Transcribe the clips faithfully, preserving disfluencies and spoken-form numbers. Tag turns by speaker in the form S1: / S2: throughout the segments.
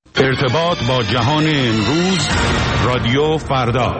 S1: ارتباط با جهان امروز، رادیو فردا.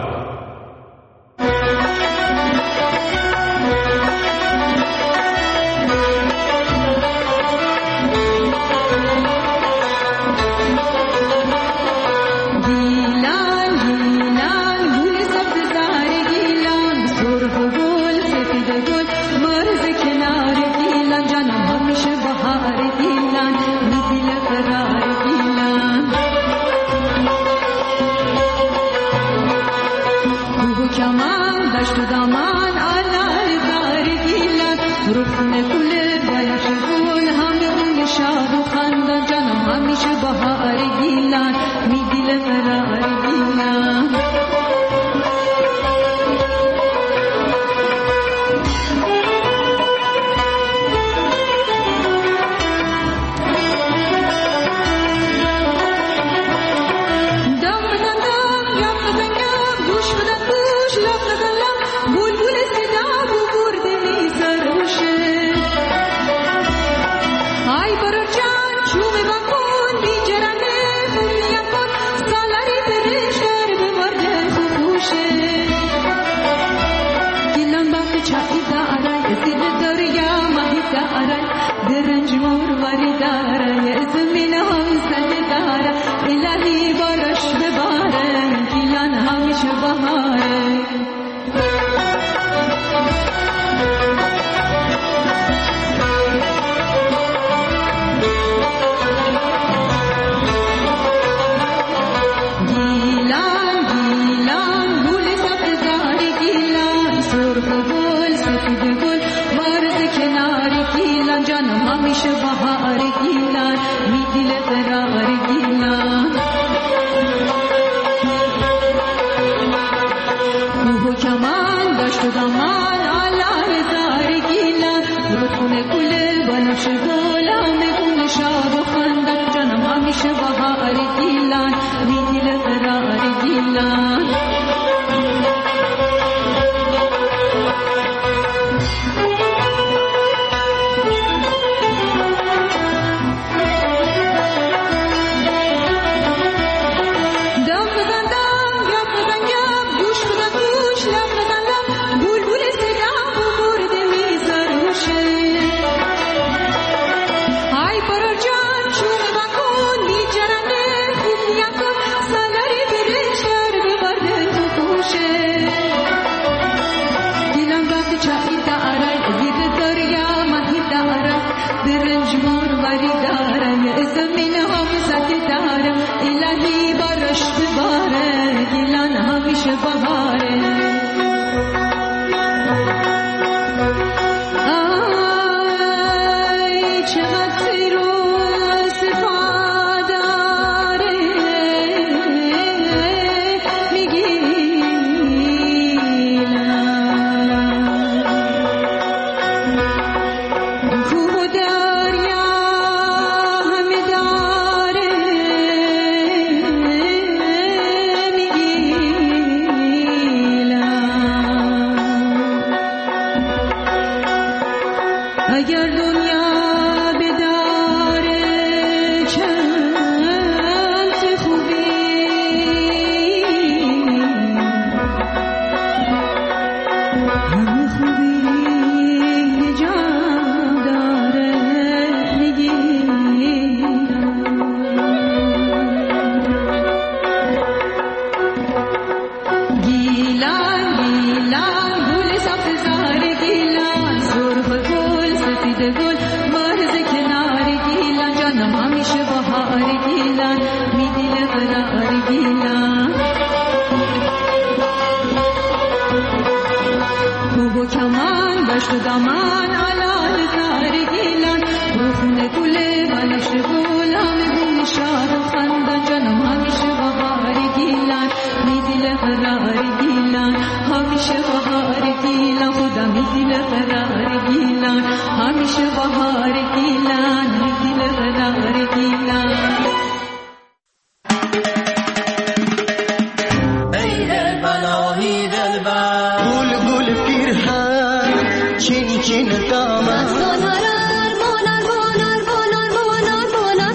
S2: چین چین دامن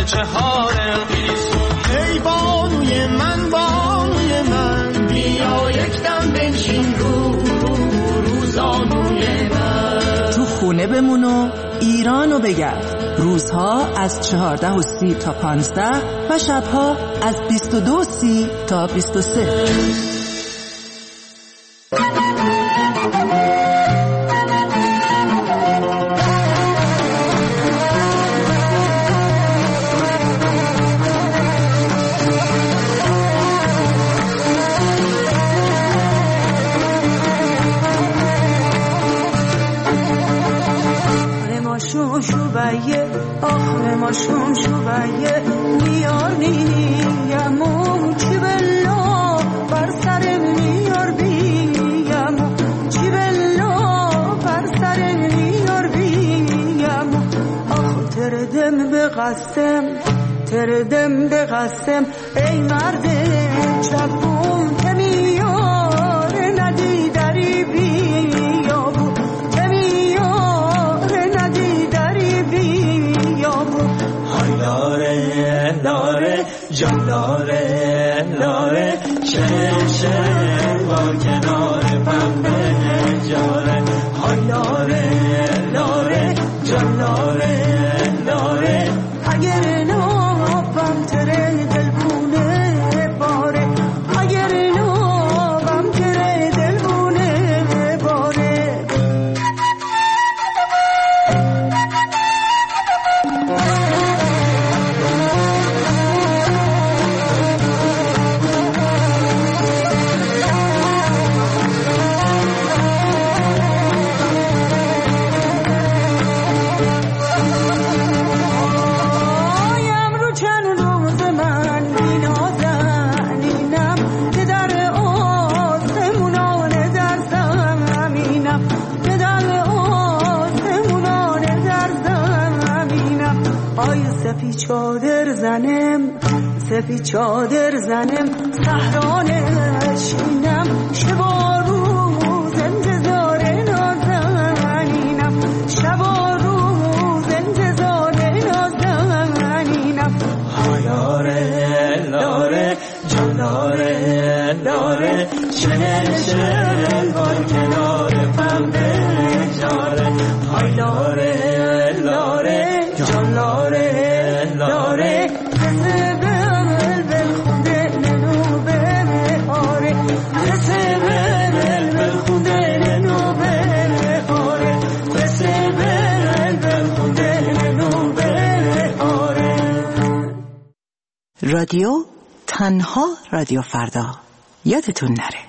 S2: چهار القیس. ای بانوی من بانوی من بیا یک دم بنشین رو رو رو زانوی من.
S3: تو خونه بمون و ایرانو بگرد. روزها از چهارده و سی تا پانزده و شبها از بیست و دو و سی تا بیست و سه.
S4: آخر ما شون شویه میار نیمو چی بلا بر سرم میار بیمو چی بلا بر سرم میار بیمو. آخ تردم به قسم تردم به قسم ای مرد جوون که میار ندی دری بیابو که میار ندی دری بیابو. های لاره لاره جان لاره لاره شهر شهر با کنار پنبه جاره. های لاره لاره جان لاره لاره اگر نابم تره دلبونه باره اگر نابم تره دلبونه باره. سفی چادر زنم سفی چادر زنم صحرانشینم شب روز انتظار نازنینم شب روز انتظار نازنینم. های لاره لاره جان لاره لاره چهل چهل بار کنار پنبه جاره. های لاره لاره جان لاره لاره قصه بل بل خونده ننو بره آره قصه بل بل خونده ننو بره آره قصه بل بل خونده ننو بره آره.
S3: رادیو تنها رادیو فردا، یادتون نره.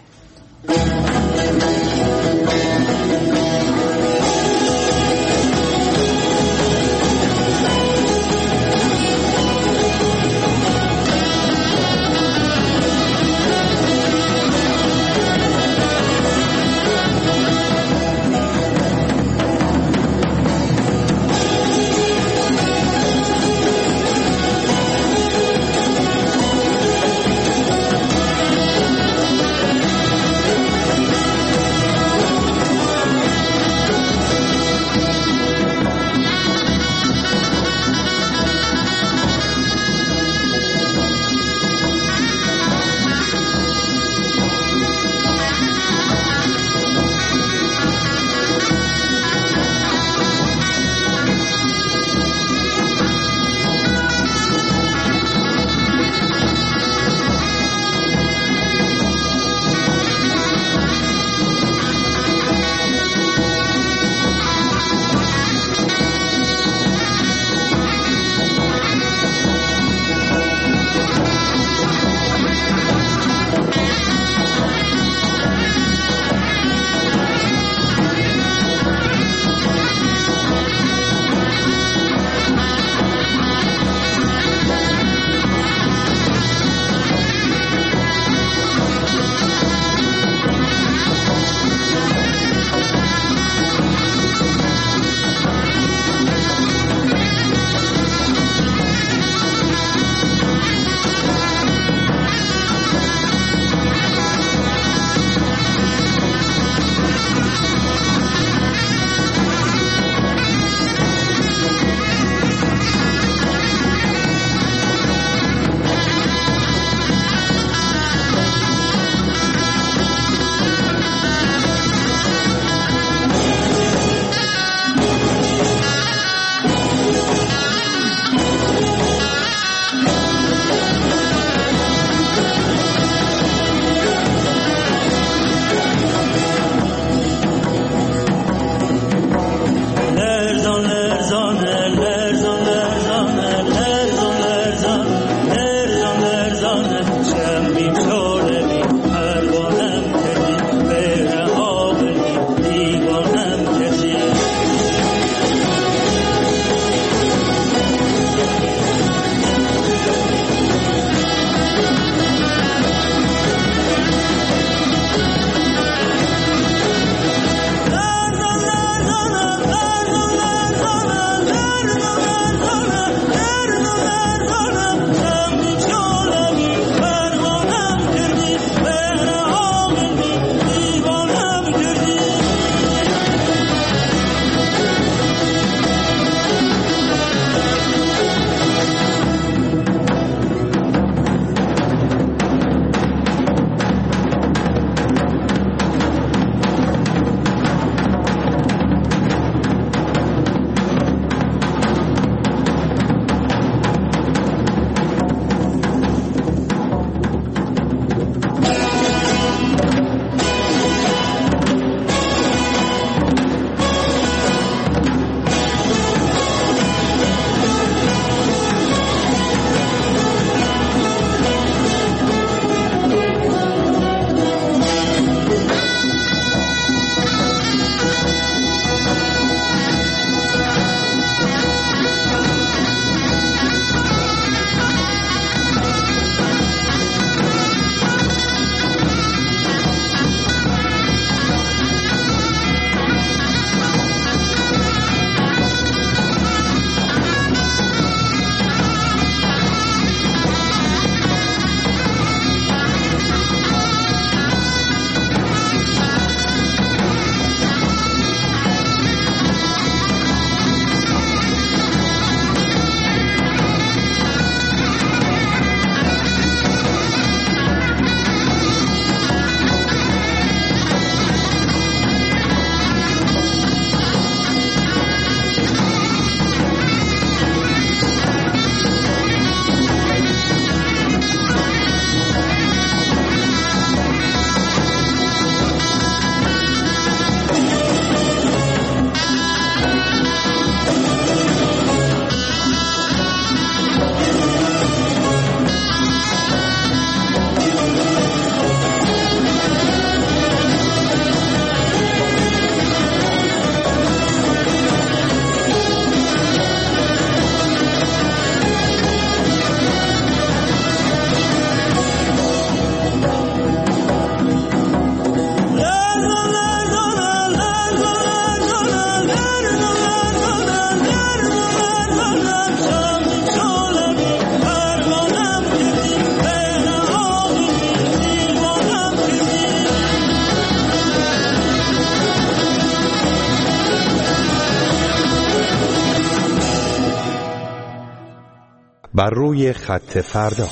S5: بر روی خط فردا.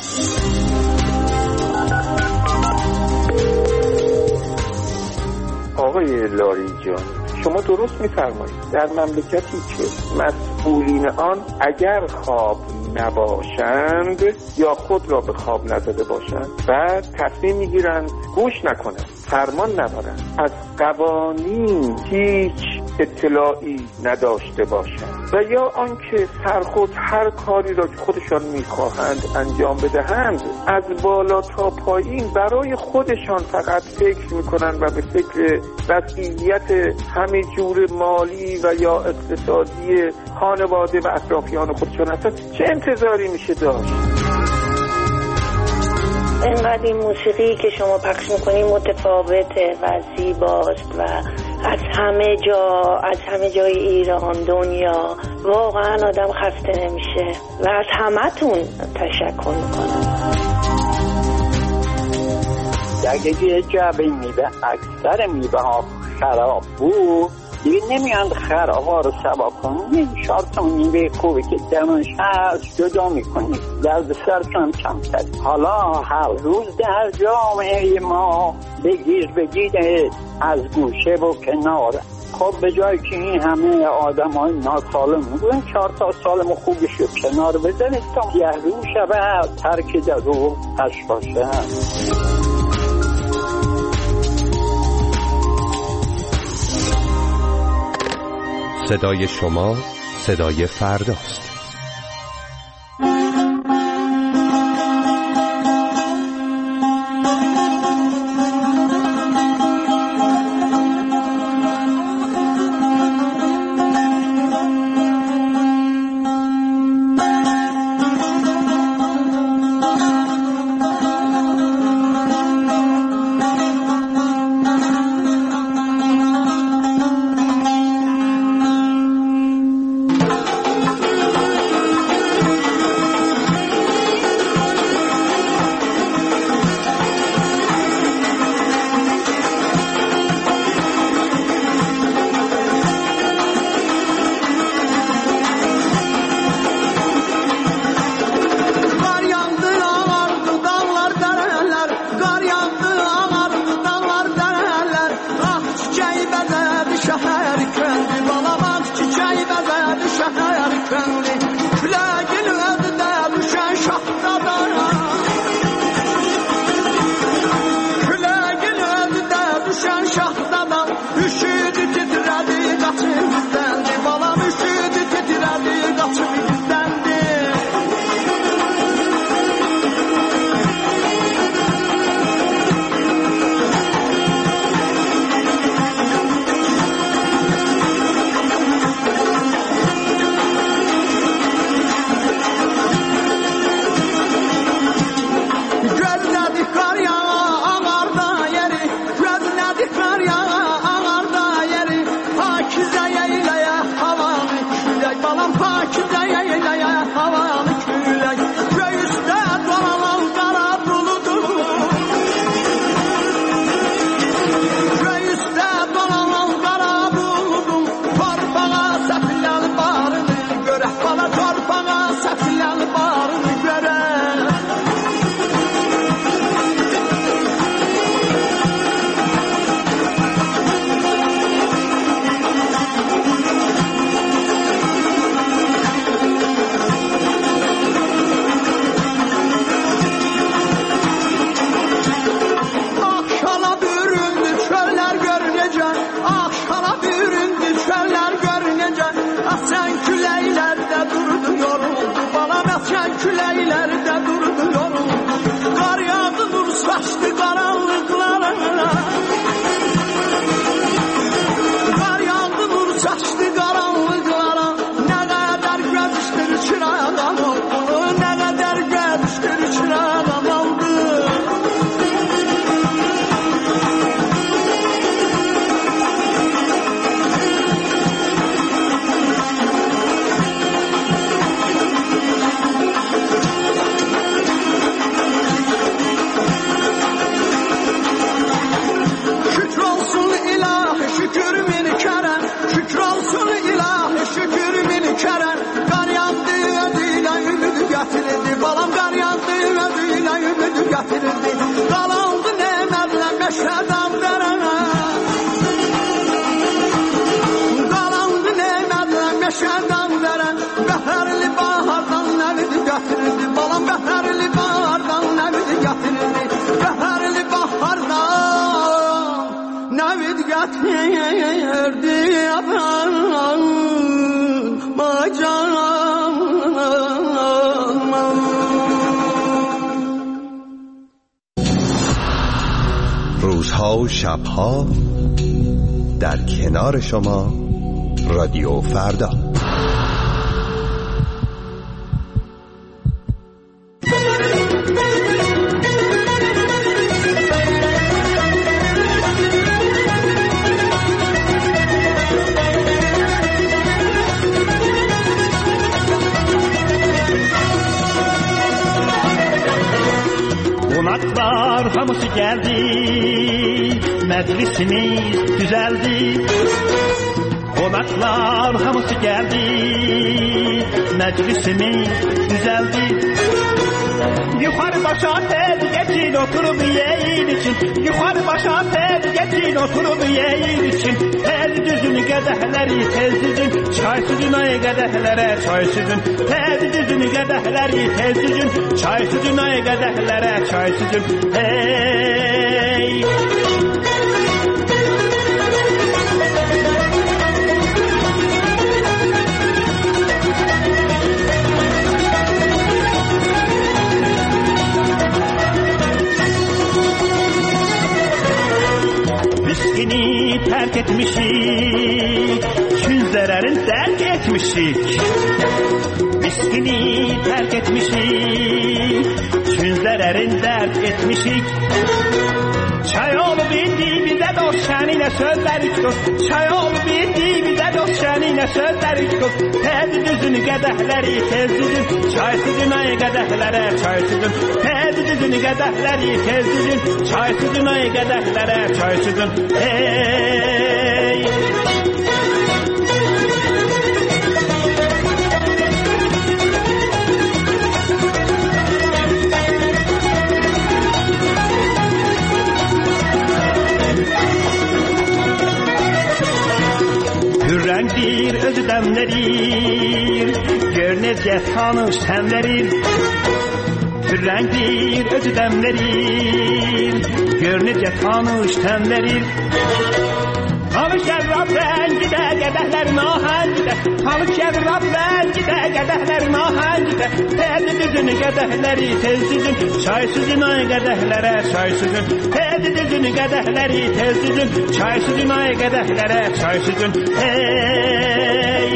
S6: آقای لاری جان، شما درست می‌فرمایید. در مملکتی که مسئولین آن اگر خواب نباشند یا خود را به خواب نزده باشند و تصمیم میگیرند گوش نکنند، فرمان نبرند، از قوانین هیچ اطلاعی نداشته باشند و یا آنکه سرخود هر کاری را که خودشان میخواهند انجام بدهند، از بالا تا پایین برای خودشان فقط فکر میکنند و به فکر وضعیت همه جور مالی و یا اقتصادی خانواده و اطرافیان خودشان هستند، چه انتظاری میشه داشت؟
S7: اینقدر این موسیقی که شما پخش میکنید متفاوته و زیباست و از همه جا از همه جای ایران دنیا واقعا آدم خسته نمیشه و از همتون تشکر میکنم.
S8: اگه یه جعبه میوه اکثر میوه ها خراب بود دیگه نمیاند خرابا رو سبا کنید، شارتون میوه خوبی که درمانش هست جدا میکنید، درد سرتون هم کمتر. حالا هر روز در جامعه ما بگیر بگیره از گوشه و کنار. خب به جایی که این همه آدم های ناسالم میگوین چهار تا سالم خوبش رو کنار بزنید تا یه رو شبه ترک در رو هش باشه.
S5: صدای شما صدای فرداست.
S2: شبت گردی افران ما جان.
S5: روزها و شبها در کنار شما رادیو فردا.
S2: Qonaqlar hamısı gəldi, məclisimiz düzəldi. Qonaqlar hamısı gəldi, məclisimiz düzəldi. Yuxarı başa tez geçin oturup yeyin için, yuxarı başa tez geçin oturup yeyin için. Tez düzün qədəhləri tez düzün, çay süzün ay qədəhlərə çay süzün. Tez düzün qədəhləri tez düzün, çay süzün ay qədəhlərə çay süzün. Hey! Miskini terk etmişik, gün zərərin dərk etmişik. Miskini terk etmişik, gün zərərin dərk etmişik. Çay olub indi bizə dost şəninə sözlərik dost. Çay olub indi bizə dost şəninə sözlərik dost. Tez düzün qədəhləri tez düzün, çay süzün ay qədəhlərə çay süzün. Tez düzün qədəhləri tez düzün, çay süzün ay qədəhlərə çay süzün. Hey! Hürrengdir özü demlerir, gör necə tanış təmlərir. Hürrengdir özü demlerir, gör necə tanış təmlərir. Tanış şərrab rəngidə, qədəhlərin ahəngidə. Tanış şərrab rəngidə, qədəhlərin ahəngidə. Tez düzün qədəhləri tez düzün, çay süzün ay qədəhlərə çay süzün. Tez düzün qədəhləri tez düzün, çay süzün ay qədəhlərə çay süzün. Hey!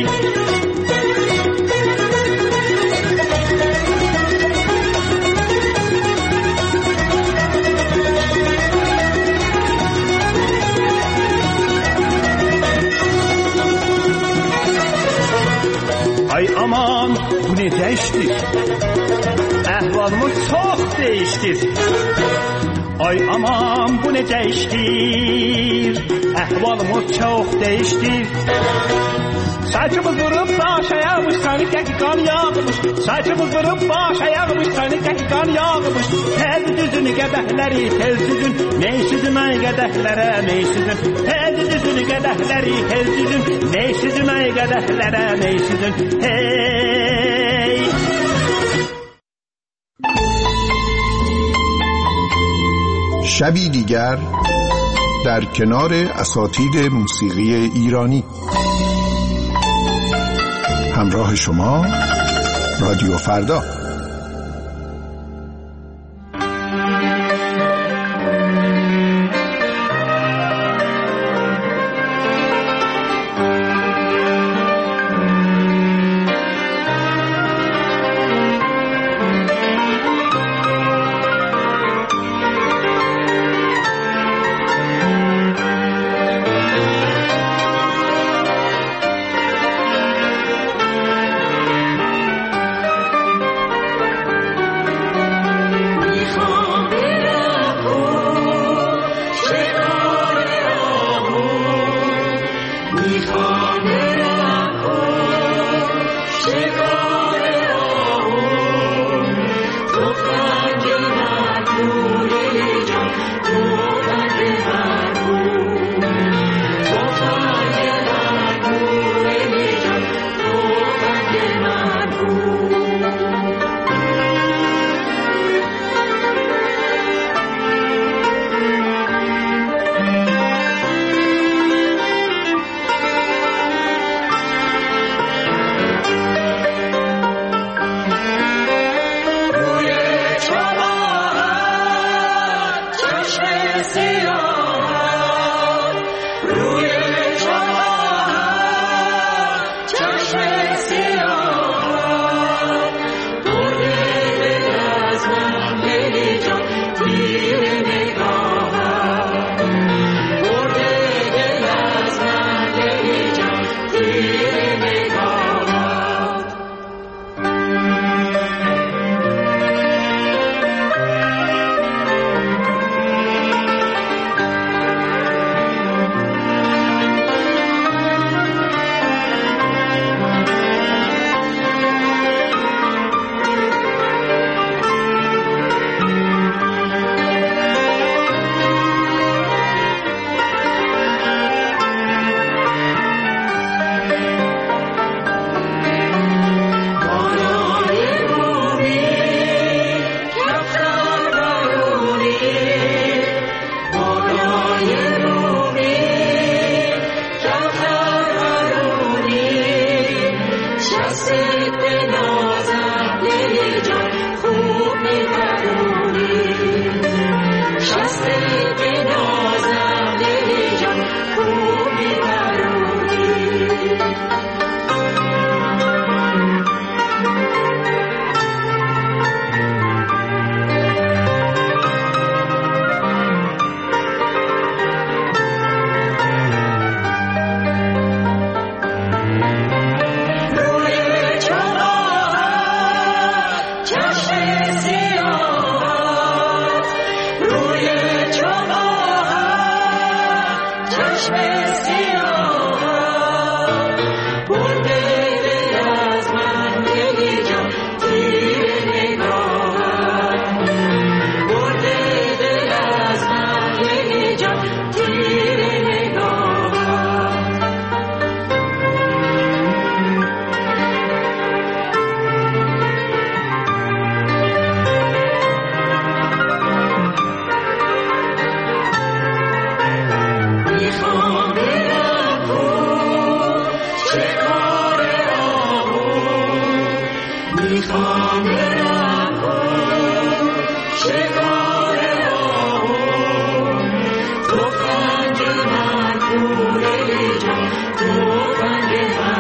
S2: Ay aman bu necə işdir? Əhvalımız çox değişdir. Ay aman bu necə işdir? Əhvalımız çox değişdir. Saçımız vurub baş ayağmış, sanık ki qan yağmış. Saçımız vurub baş ayağmış, sanık ki qan yağmış. Tez düzün qədəhləri tez düzün, ney süzün ay qədəhlərə ney süzün. Tez düzün qədəhləri tez düzün, ney süzün ay qədəhlərə ney süzün. Hey!
S9: شبی دیگر در کنار اساتید موسیقی ایرانی. همراه شما رادیو فردا.
S10: تو